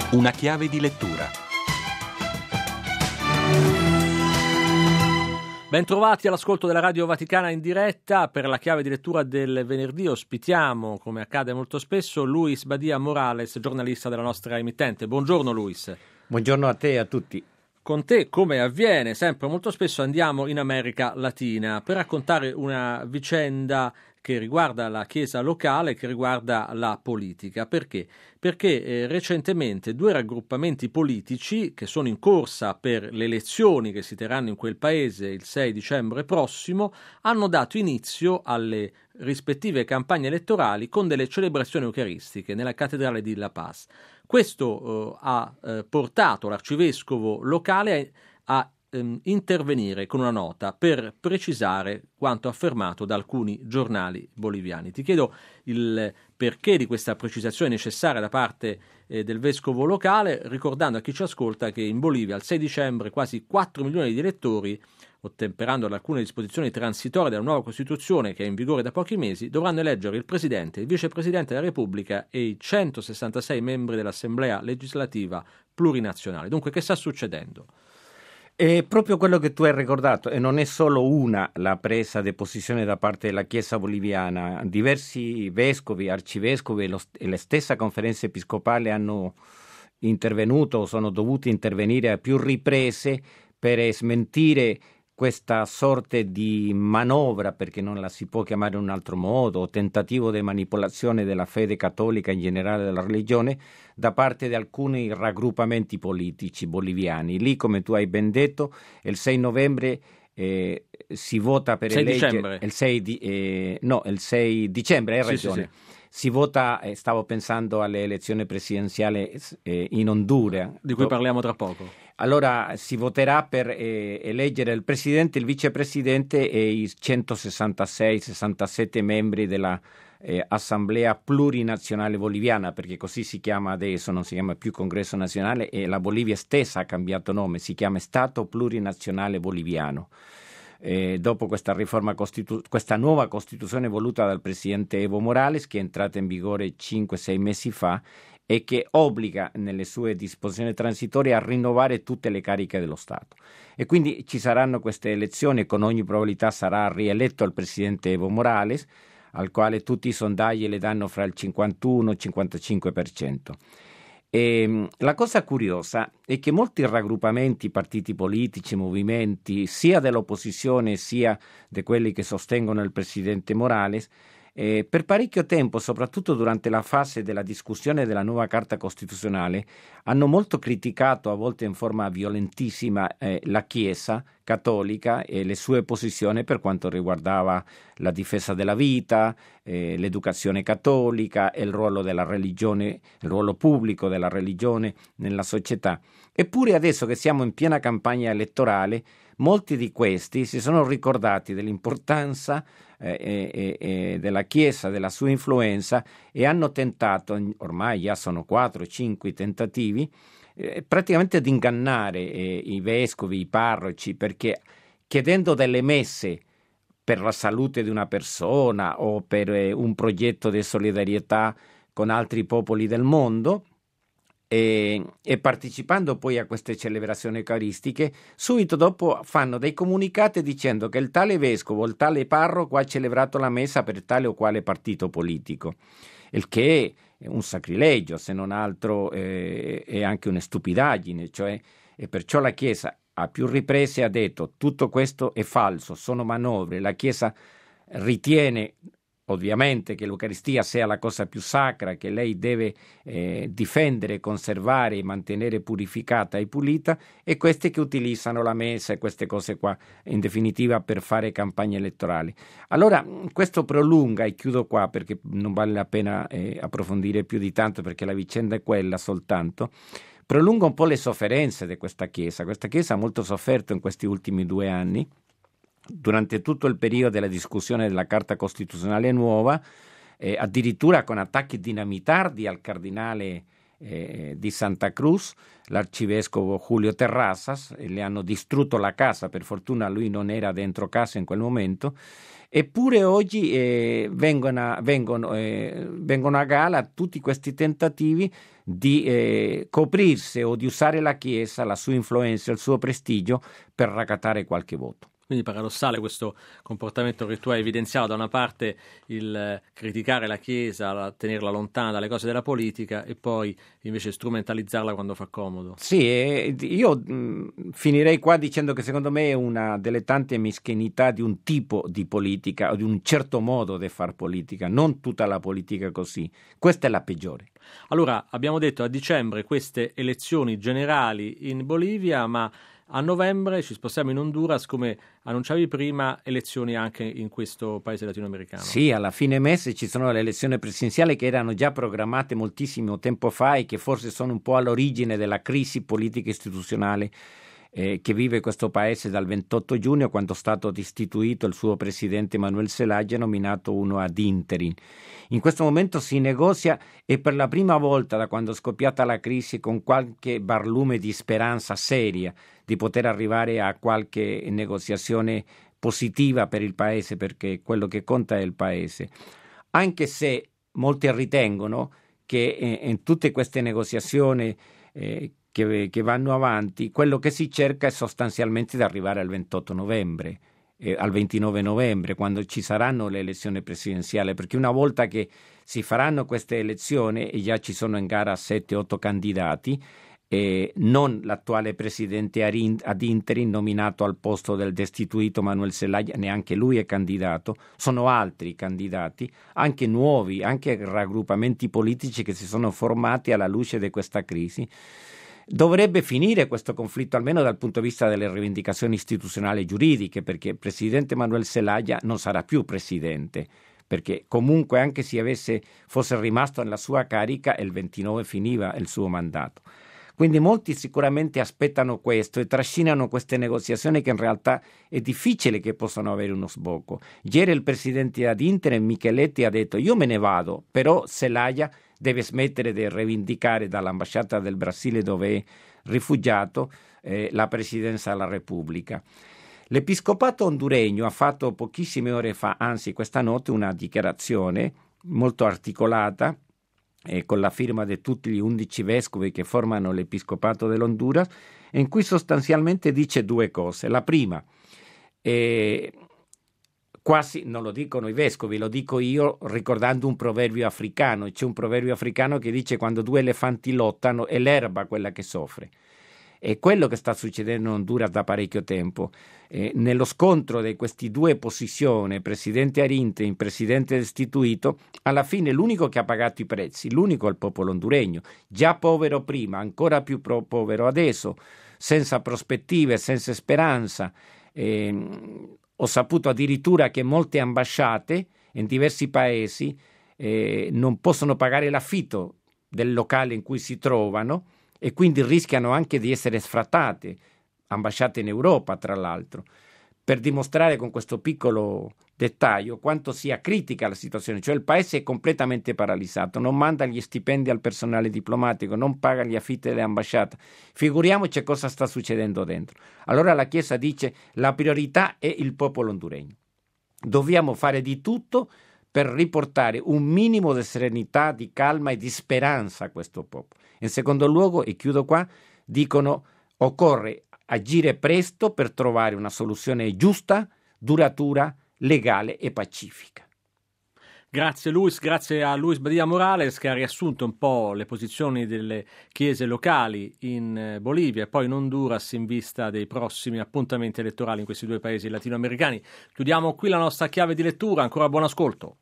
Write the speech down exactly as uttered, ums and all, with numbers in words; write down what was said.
Una chiave di lettura. Bentrovati all'ascolto della Radio Vaticana in diretta. Per la chiave di lettura del venerdì ospitiamo, come accade molto spesso, Luis Badia Morales, giornalista della nostra emittente. Buongiorno Luis. Buongiorno a te e a tutti. Con te, come avviene sempre molto spesso, andiamo in America Latina per raccontare una vicenda che riguarda la Chiesa locale, che riguarda la politica. Perché? Perché eh, recentemente due raggruppamenti politici che sono in corsa per le elezioni che si terranno in quel paese il sei dicembre prossimo hanno dato inizio alle rispettive campagne elettorali con delle celebrazioni eucaristiche nella cattedrale di La Paz. Questo eh, ha eh, portato l'arcivescovo locale a, a ehm, intervenire con una nota per precisare quanto affermato da alcuni giornali boliviani. Ti chiedo il perché di questa precisazione necessaria da parte eh, del vescovo locale, ricordando a chi ci ascolta che in Bolivia al sei dicembre quasi quattro milioni di elettori, ottemperando ad alcune disposizioni transitorie della nuova Costituzione che è in vigore da pochi mesi, dovranno eleggere il Presidente, il Vicepresidente della Repubblica e i centosessantasei membri dell'Assemblea legislativa plurinazionale. Dunque, che sta succedendo? È proprio quello che tu hai ricordato, e non è solo una la presa di posizione da parte della Chiesa boliviana. Diversi vescovi, arcivescovi e, lo, e la stessa conferenza episcopale hanno intervenuto, sono dovuti intervenire a più riprese per smentire questa sorte di manovra, perché non la si può chiamare in un altro modo, o tentativo di manipolazione della fede cattolica in generale della religione da parte di alcuni raggruppamenti politici boliviani. Lì, come tu hai ben detto, il sei novembre eh, si vota per eleggere il sei di, eh, no, il sei dicembre, hai sì, ragione. Sì, sì. Si vota, eh, stavo pensando alle elezioni presidenziali eh, in Honduras, di cui parliamo tra poco. Allora si voterà per eh, eleggere il presidente, il vicepresidente e i centosessantasei sessantasette membri della eh, Assemblea plurinazionale boliviana, perché così si chiama adesso, non si chiama più Congresso Nazionale, e la Bolivia stessa ha cambiato nome, si chiama Stato Plurinazionale Boliviano. Eh, dopo questa riforma costitu- questa nuova Costituzione voluta dal presidente Evo Morales, che è entrata in vigore cinque sei mesi fa e che obbliga nelle sue disposizioni transitorie a rinnovare tutte le cariche dello Stato. E quindi ci saranno queste elezioni e con ogni probabilità sarà rieletto il presidente Evo Morales, al quale tutti i sondaggi le danno fra il cinquantuno e il cinquantacinque per cento. E la cosa curiosa è che molti raggruppamenti, partiti politici, movimenti, sia dell'opposizione sia di quelli che sostengono il presidente Morales, Eh, per parecchio tempo, soprattutto durante la fase della discussione della nuova Carta Costituzionale, hanno molto criticato, a volte in forma violentissima, eh, la Chiesa cattolica e le sue posizioni per quanto riguardava la difesa della vita, eh, l'educazione cattolica e il ruolo della religione, il ruolo pubblico della religione nella società. Eppure adesso che siamo in piena campagna elettorale, molti di questi si sono ricordati dell'importanza eh, eh, eh, della Chiesa, della sua influenza, e hanno tentato, ormai già sono quattro cinque tentativi, eh, praticamente di ingannare eh, i vescovi, i parroci, perché chiedendo delle messe per la salute di una persona o per eh, un progetto di solidarietà con altri popoli del mondo, E, e partecipando poi a queste celebrazioni eucaristiche, subito dopo fanno dei comunicati dicendo che il tale vescovo, il tale parroco ha celebrato la messa per tale o quale partito politico, il che è un sacrilegio, se non altro eh, è anche una stupidaggine, cioè, e perciò la Chiesa a più riprese ha detto tutto questo è falso, sono manovre. La Chiesa ritiene ovviamente che l'Eucaristia sia la cosa più sacra, che lei deve eh, difendere, conservare e mantenere purificata e pulita, e queste che utilizzano la messa e queste cose qua, in definitiva, per fare campagne elettorali. Allora, questo prolunga, e chiudo qua perché non vale la pena eh, approfondire più di tanto, perché la vicenda è quella soltanto, prolunga un po' le sofferenze di questa Chiesa. Questa Chiesa ha molto sofferto in questi ultimi due anni, durante tutto il periodo della discussione della Carta Costituzionale nuova, eh, addirittura con attacchi dinamitardi al cardinale eh, di Santa Cruz, l'arcivescovo Julio Terrazas, e le hanno distrutto la casa, per fortuna lui non era dentro casa in quel momento. Eppure oggi eh, vengono, vengono, eh, vengono a gala tutti questi tentativi di eh, coprirsi o di usare la Chiesa, la sua influenza, il suo prestigio per raccattare qualche voto. Quindi paradossale questo comportamento che tu hai evidenziato, da una parte il criticare la Chiesa, la, tenerla lontana dalle cose della politica, e poi invece strumentalizzarla quando fa comodo. Sì, eh, io mh, finirei qua dicendo che secondo me è una delle tante meschinità di un tipo di politica o di un certo modo di far politica, non tutta la politica così. Questa è la peggiore. Allora, abbiamo detto a dicembre queste elezioni generali in Bolivia, ma a novembre ci spostiamo in Honduras, come annunciavi prima, elezioni anche in questo paese latinoamericano. Sì, alla fine mese ci sono le elezioni presidenziali che erano già programmate moltissimo tempo fa e che forse sono un po' all'origine della crisi politica istituzionale eh, che vive questo paese dal ventotto giugno, quando è stato istituito il suo presidente Manuel Zelaya, nominato uno ad interim. In questo momento si negozia, e per la prima volta da quando è scoppiata la crisi, con qualche barlume di speranza seria di poter arrivare a qualche negoziazione positiva per il paese, perché quello che conta è il paese. Anche se molti ritengono che eh, in tutte queste negoziazioni eh, che, che vanno avanti, quello che si cerca è sostanzialmente di arrivare al ventotto novembre, eh, al ventinove novembre, quando ci saranno le elezioni presidenziali, perché una volta che si faranno queste elezioni e già ci sono in gara sette otto candidati, Eh, non l'attuale presidente ad interim nominato al posto del destituito Manuel Zelaya, neanche lui è candidato, sono altri candidati, anche nuovi, anche raggruppamenti politici che si sono formati alla luce di questa crisi. Dovrebbe finire questo conflitto, almeno dal punto di vista delle rivendicazioni istituzionali e giuridiche, perché il presidente Manuel Zelaya non sarà più presidente, perché comunque anche se avesse, fosse rimasto nella sua carica, il ventinove finiva il suo mandato. Quindi molti sicuramente aspettano questo e trascinano queste negoziazioni che in realtà è difficile che possano avere uno sbocco. Ieri il presidente ad interim Micheletti ha detto: io me ne vado, però Zelaya deve smettere di rivendicare dall'ambasciata del Brasile, dove è rifugiato, eh, la presidenza della Repubblica. L'Episcopato honduregno ha fatto pochissime ore fa, anzi questa notte, una dichiarazione molto articolata, E con la firma di tutti gli undici vescovi che formano l'Episcopato dell'Honduras, in cui sostanzialmente dice due cose. La prima, eh, quasi non lo dicono i vescovi, lo dico io ricordando un proverbio africano. C'è un proverbio africano che dice: quando due elefanti lottano è l'erba quella che soffre. È quello che sta succedendo in Honduras da parecchio tempo. Eh, nello scontro di queste due posizioni, presidente ad interim, presidente destituito, alla fine l'unico che ha pagato i prezzi, l'unico è il popolo honduregno, già povero prima, ancora più pro- povero adesso, senza prospettive, senza speranza. Eh, ho saputo addirittura che molte ambasciate in diversi paesi eh, non possono pagare l'affitto del locale in cui si trovano, e quindi rischiano anche di essere sfrattate, ambasciate in Europa tra l'altro, per dimostrare con questo piccolo dettaglio quanto sia critica la situazione. Cioè il paese è completamente paralizzato, non manda gli stipendi al personale diplomatico, non paga gli affitti delle ambasciate. Figuriamoci cosa sta succedendo dentro. Allora la Chiesa dice: la priorità è il popolo honduregno, dobbiamo fare di tutto per riportare un minimo di serenità, di calma e di speranza a questo popolo. In secondo luogo, e chiudo qua, dicono: occorre agire presto per trovare una soluzione giusta, duratura, legale e pacifica. Grazie Luis, grazie a Luis Badia Morales, che ha riassunto un po' le posizioni delle chiese locali in Bolivia e poi in Honduras in vista dei prossimi appuntamenti elettorali in questi due paesi latinoamericani. Chiudiamo qui la nostra chiave di lettura, ancora buon ascolto.